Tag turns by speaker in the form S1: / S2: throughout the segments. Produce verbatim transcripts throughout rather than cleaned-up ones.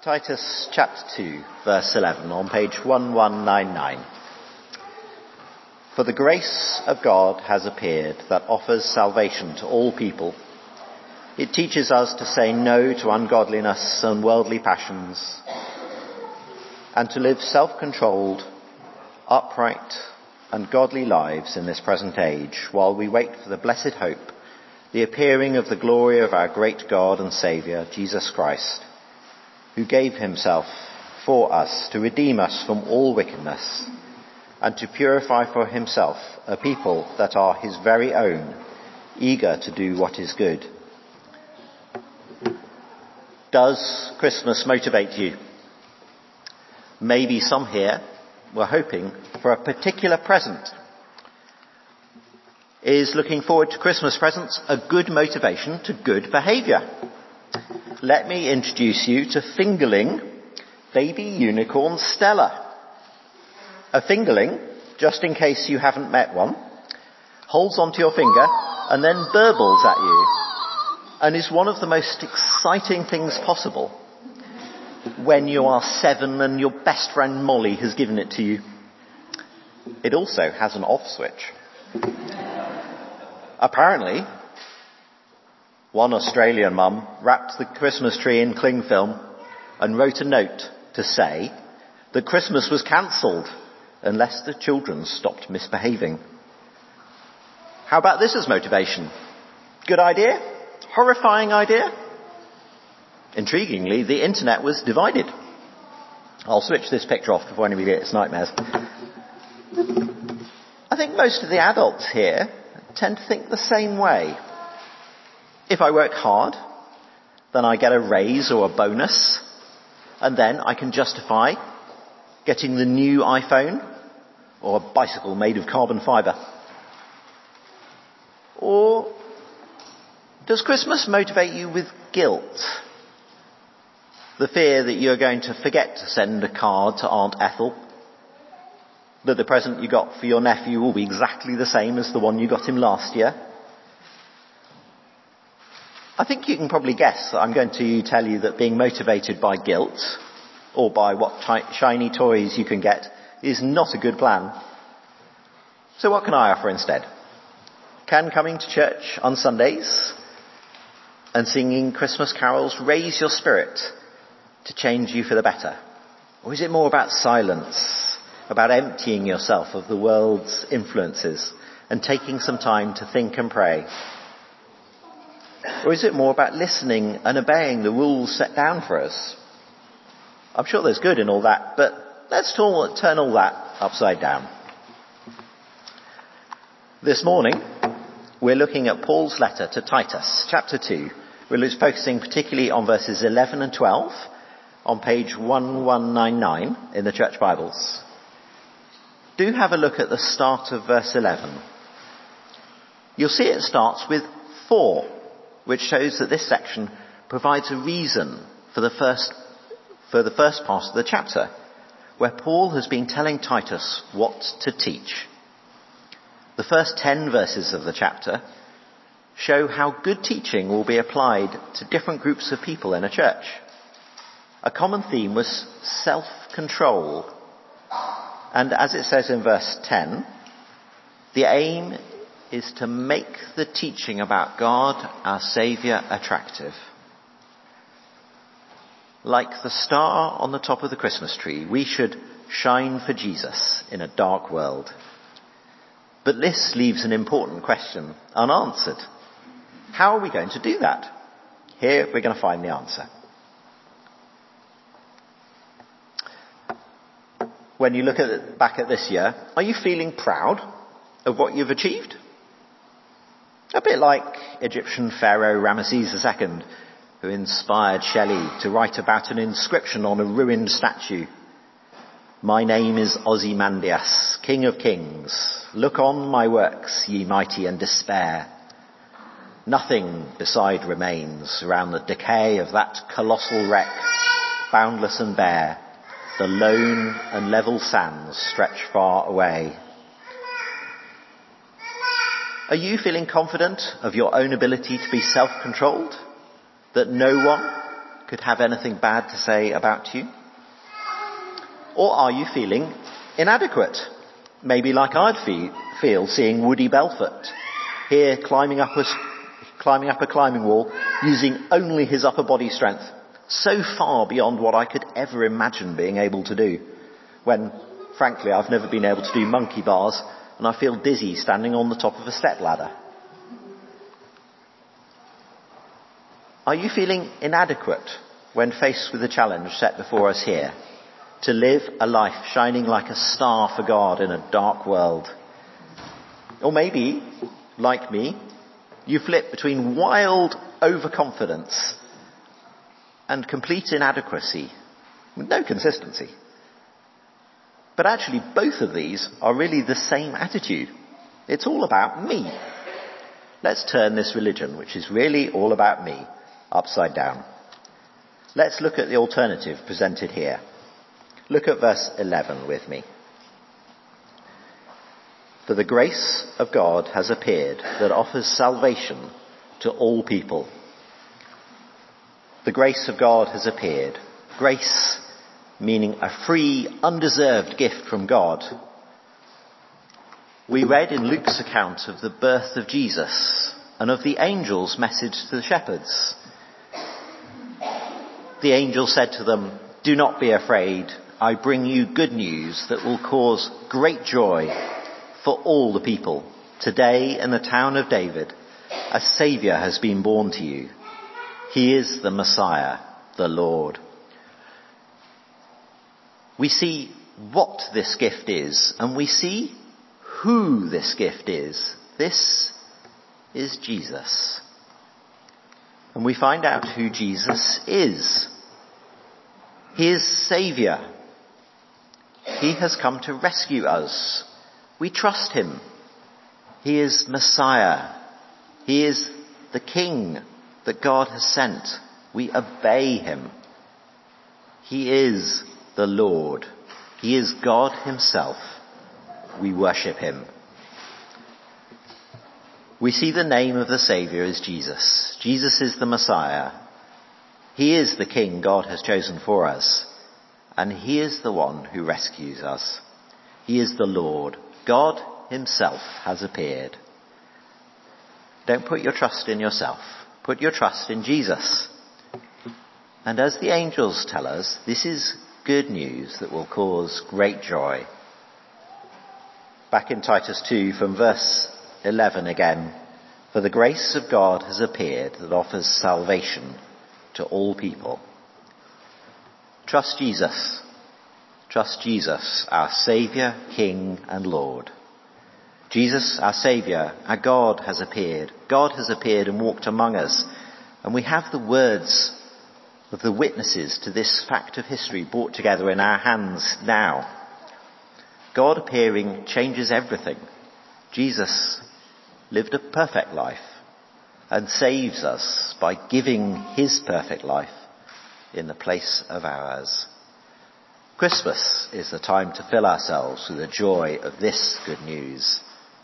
S1: Titus chapter two, verse eleven, on page eleven ninety-nine. For the grace of God has appeared that offers salvation to all people. It teaches us to say no to ungodliness and worldly passions, and to live self-controlled, upright and godly lives in this present age, while we wait for the blessed hope, the appearing of the glory of our great God and Saviour, Jesus Christ, who gave himself for us to redeem us from all wickedness, and to purify for himself a people that are his very own, eager to do what is good. Does Christmas motivate you? Maybe some here were hoping for a particular present. Is looking forward to Christmas presents a good motivation to good behaviour? Let me introduce you to fingerling baby unicorn Stella. A fingerling, just in case you haven't met one, holds onto your finger and then burbles at you, and is one of the most exciting things possible when you are seven and your best friend Molly has given it to you. It also has an off switch. Apparently, one Australian mum wrapped the Christmas tree in cling film and wrote a note to say that Christmas was cancelled unless the children stopped misbehaving. How about this as motivation? Good idea? Horrifying idea? Intriguingly, the internet was divided. I'll switch this picture off before anybody gets nightmares. I think most of the adults here tend to think the same way. If I work hard, then I get a raise or a bonus, and then I can justify getting the new iPhone or a bicycle made of carbon fibre. Or does Christmas motivate you with guilt? The fear that you're going to forget to send a card to Aunt Ethel, that the present you got for your nephew will be exactly the same as the one you got him last year. I think you can probably guess that I'm going to tell you that being motivated by guilt, or by what ty- shiny toys you can get, is not a good plan. So what can I offer instead? Can coming to church on Sundays and singing Christmas carols raise your spirit to change you for the better? Or is it more about silence, about emptying yourself of the world's influences and taking some time to think and pray? Or is it more about listening and obeying the rules set down for us? I'm sure there's good in all that, but let's turn all that upside down. This morning, we're looking at Paul's letter to Titus, chapter two. We're focusing particularly on verses eleven and twelve on page eleven ninety-nine in the Church Bibles. Do have a look at the start of verse eleven. You'll see it starts with for, which shows that this section provides a reason for the first for the first part of the chapter, where Paul has been telling Titus what to teach. The first ten verses of the chapter show how good teaching will be applied to different groups of people in a church. A common theme was self-control. And as it says in verse ten, the aim is to make the teaching about God, our Saviour, attractive. Like the star on the top of the Christmas tree, we should shine for Jesus in a dark world. But this leaves an important question unanswered. How are we going to do that? Here we're going to find the answer. When you look at it, back at this year, are you feeling proud of what you've achieved? A bit like Egyptian Pharaoh Ramesses the Second, who inspired Shelley to write about an inscription on a ruined statue. My name is Ozymandias, King of Kings. Look on my works, ye mighty, and despair. Nothing beside remains around the decay of that colossal wreck, boundless and bare. The lone and level sands stretch far away. Are you feeling confident of your own ability to be self-controlled? That no one, could have anything bad to say about you? Or are you feeling inadequate? Maybe like I'd feel, feel seeing Woody Belfort here climbing up, a, climbing up a climbing wall using only his upper body strength, so far beyond what I could ever imagine being able to do, when, frankly, I've never been able to do monkey bars and I feel dizzy standing on the top of a step ladder. Are you feeling inadequate when faced with the challenge set before us here to live a life shining like a star for God in a dark world? Or maybe, like me, you flip between wild overconfidence and complete inadequacy with no consistency. But actually, both of these are really the same attitude. It's all about me. Let's turn this religion, which is really all about me, upside down. Let's look at the alternative presented here. Look at verse eleven with me. For the grace of God has appeared that offers salvation to all people. The grace of God has appeared. Grace meaning a free, undeserved gift from God. We read in Luke's account of the birth of Jesus and of the angel's message to the shepherds. The angel said to them, "Do not be afraid. I bring you good news that will cause great joy for all the people. Today in the town of David, a Saviour has been born to you. He is the Messiah, the Lord." We see what this gift is, and we see who this gift is. This is Jesus. And we find out who Jesus is. He is Saviour. He has come to rescue us. We trust him. He is Messiah. He is the King that God has sent. We obey him. He is the Lord. He is God himself. We worship him. We see the name of the Saviour is Jesus. Jesus is the Messiah. He is the King God has chosen for us. And he is the one who rescues us. He is the Lord. God himself has appeared. Don't put your trust in yourself. Put your trust in Jesus. And as the angels tell us, this is good news that will cause great joy. Back in Titus two from verse eleven again. For the grace of God has appeared that offers salvation to all people. Trust Jesus. Trust Jesus, our Saviour, King and Lord. Jesus, our Saviour, our God has appeared. God has appeared and walked among us. And we have the words of the witnesses to this fact of history brought together in our hands now. God appearing changes everything. Jesus lived a perfect life and saves us by giving his perfect life in the place of ours. Christmas is the time to fill ourselves with the joy of this good news.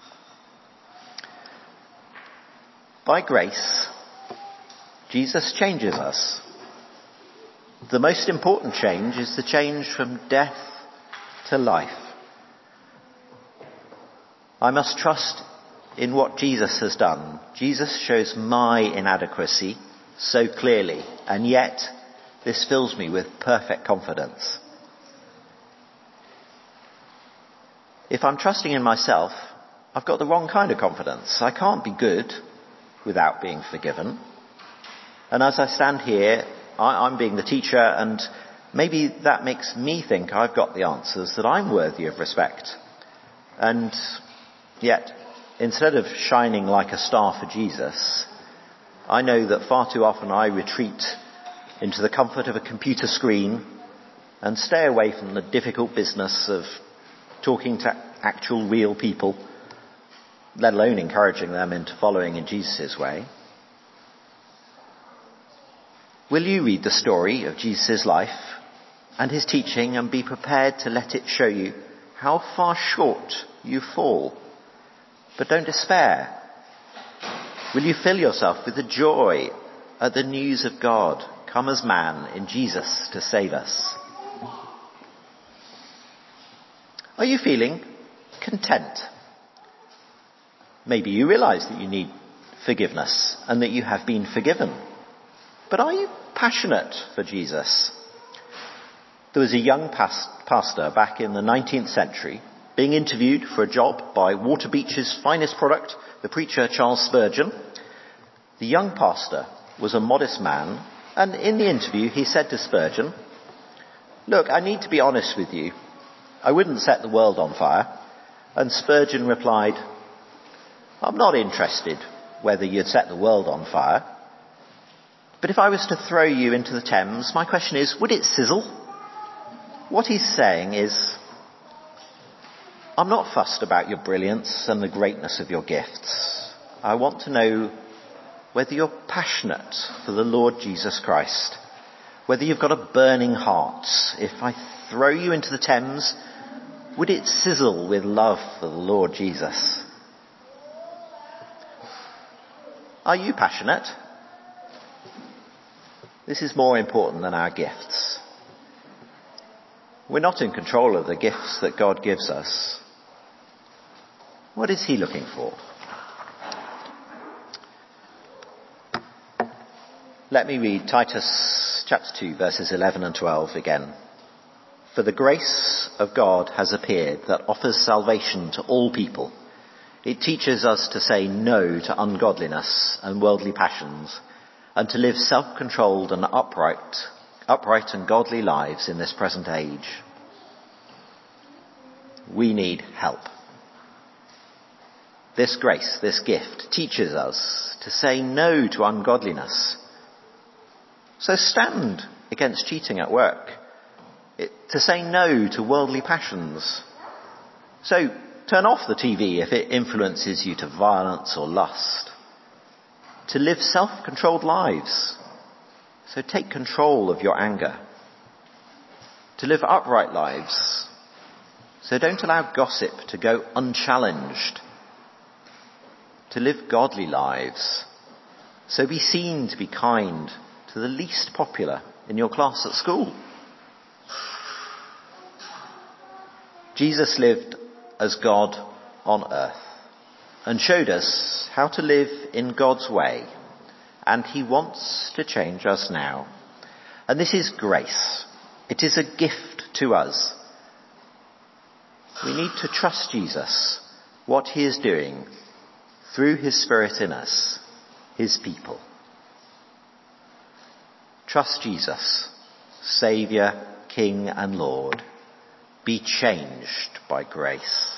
S1: By grace, Jesus changes us. The most important change is the change from death to life. I must trust in what Jesus has done. Jesus shows my inadequacy so clearly, and yet this fills me with perfect confidence. If I'm trusting in myself, I've got the wrong kind of confidence. I can't be good without being forgiven. And as I stand here, I, I'm being the teacher, and maybe that makes me think I've got the answers, that I'm worthy of respect. And yet, instead of shining like a star for Jesus, I know that far too often I retreat into the comfort of a computer screen and stay away from the difficult business of talking to actual real people, let alone encouraging them into following in Jesus' way. Will you read the story of Jesus' life and his teaching and be prepared to let it show you how far short you fall? But don't despair. Will you fill yourself with the joy at the news of God come as man in Jesus to save us. Are you feeling content? Maybe you realise that you need forgiveness and that you have been forgiven. But are you passionate for Jesus? There was a young past- pastor back in the nineteenth century being interviewed for a job by Waterbeach's finest product, the preacher Charles Spurgeon. The young pastor was a modest man, and in the interview he said to Spurgeon, "Look, I need to be honest with you. I wouldn't set the world on fire." And Spurgeon replied, "I'm not interested whether you'd set the world on fire. But if I was to throw you into the Thames, my question is, would it sizzle?" What he's saying is, I'm not fussed about your brilliance and the greatness of your gifts. I want to know whether you're passionate for the Lord Jesus Christ, whether you've got a burning heart. If I throw you into the Thames, would it sizzle with love for the Lord Jesus? Are you passionate? This is more important than our gifts. We're not in control of the gifts that God gives us. What is he looking for? Let me read Titus chapter two, verses eleven and twelve again. "For the grace of God has appeared that offers salvation to all people. It teaches us to say no to ungodliness and worldly passions, and to live self-controlled and upright, upright and godly lives in this present age." We need help. This grace, this gift, teaches us to say no to ungodliness. So stand against cheating at work. It, to say no to worldly passions. So turn off the T V if it influences you to violence or lust. To live self-controlled lives. So take control of your anger. To live upright lives. So don't allow gossip to go unchallenged. To live godly lives. So be seen to be kind to the least popular in your class at school. Jesus lived as God on earth and showed us how to live in God's way, and he wants to change us now. And this is grace. It is a gift to us. We need to trust Jesus, what he is doing through his Spirit in us, his people. Trust Jesus, Saviour, King and Lord. Be changed by grace.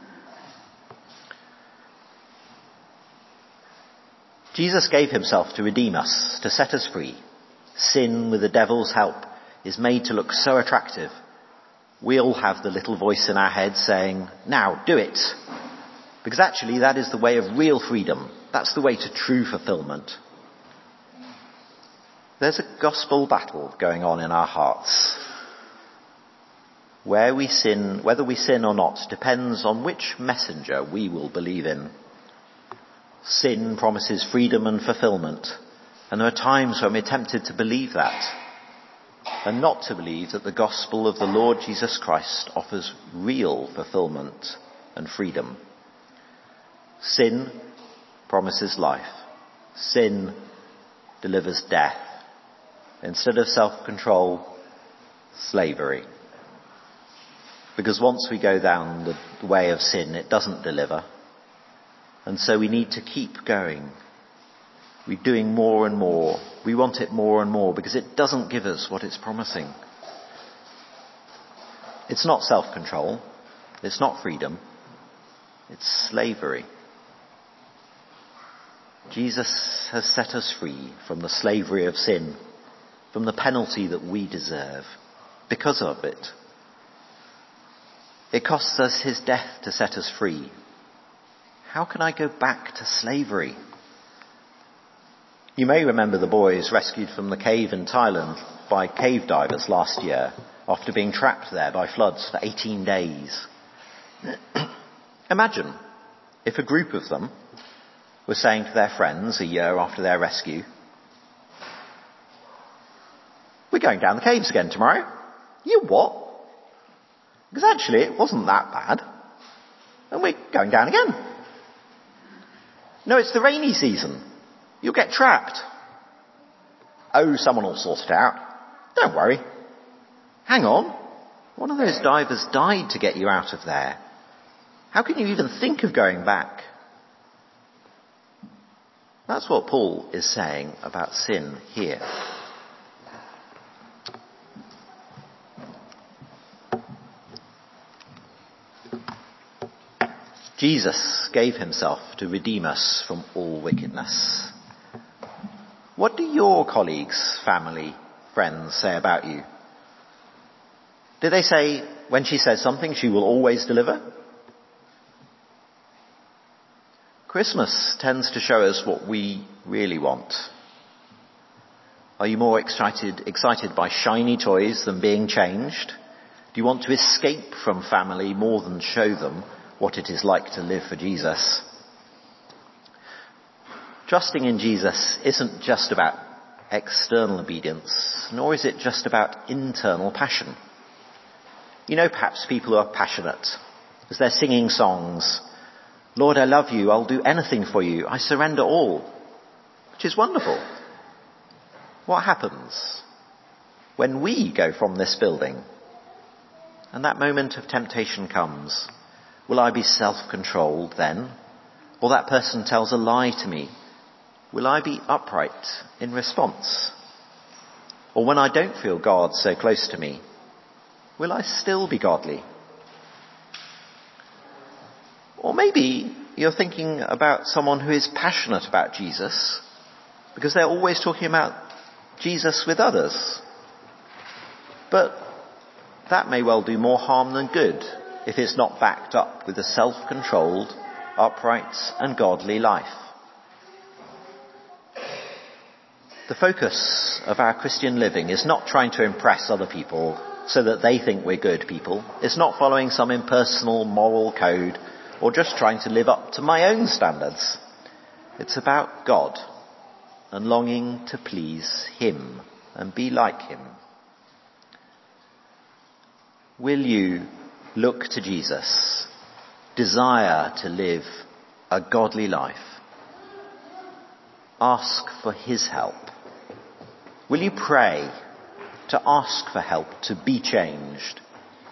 S1: Jesus gave himself to redeem us, to set us free. Sin, with the devil's help, is made to look so attractive. We all have the little voice in our head saying, "Now, do it." Because actually that is the way of real freedom. That's the way to true fulfillment. There's a gospel battle going on in our hearts. Where we sin, whether we sin or not, depends on which messenger we will believe in. Sin promises freedom and fulfillment, and there are times when we're tempted to believe that, and not to believe that the gospel of the Lord Jesus Christ offers real fulfillment and freedom. Sin promises life. Sin delivers death. Instead of self-control, slavery. Because once we go down the way of sin, it doesn't deliver. And so we need to keep going. We're doing more and more. We want it more and more because it doesn't give us what it's promising. It's not self-control. It's not freedom. It's slavery. Jesus has set us free from the slavery of sin, from the penalty that we deserve because of it. It costs us his death to set us free. How can I go back to slavery? You may remember the boys rescued from the cave in Thailand by cave divers last year after being trapped there by floods for eighteen days. Imagine if a group of them were saying to their friends a year after their rescue, going down the caves again tomorrow. You what? Because actually it wasn't that bad. And we're going down again. No, it's the rainy season. You'll get trapped. Oh, someone will sort it out. Don't worry. Hang on. One of those divers died to get you out of there. How can you even think of going back? That's what Paul is saying about sin here. Jesus gave himself to redeem us from all wickedness. What do your colleagues, family, friends say about you? Do they say, when she says something, she will always deliver? Christmas tends to show us what we really want. Are you more excited, excited by shiny toys than being changed? Do you want to escape from family more than show them what it is like to live for Jesus? Trusting in Jesus isn't just about external obedience, nor is it just about internal passion. You know, perhaps people who are passionate as they're singing songs, Lord, I love you, I'll do anything for you, I surrender all, which is wonderful. What happens when we go from this building and that moment of temptation comes? Will I be self-controlled then? Or that person tells a lie to me? Will I be upright in response? Or when I don't feel God so close to me, will I still be godly? Or maybe you're thinking about someone who is passionate about Jesus because they're always talking about Jesus with others. But that may well do more harm than good if it's not backed up with a self-controlled, upright and godly life. The focus of our Christian living is not trying to impress other people so that they think we're good people. It's not following some impersonal moral code or just trying to live up to my own standards. It's about God and longing to please him and be like him. Will you look to Jesus, desire to live a godly life? Ask for his help. Will you pray to ask for help to be changed?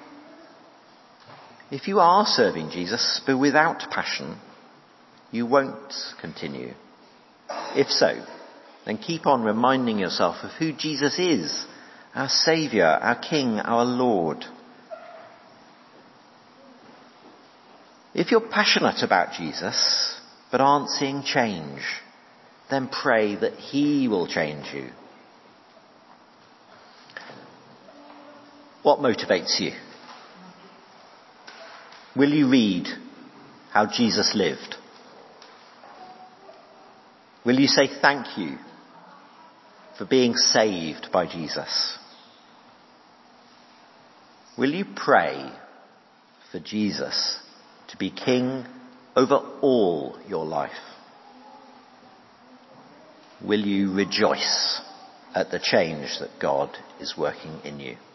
S1: If you are serving Jesus but without passion, you won't continue. If so, then keep on reminding yourself of who Jesus is, our Saviour, our King, our Lord. If you're passionate about Jesus but aren't seeing change, then pray that he will change you. What motivates you? Will you read how Jesus lived? Will you say thank you for being saved by Jesus? Will you pray for Jesus to be king over all your life? Will you rejoice at the change that God is working in you?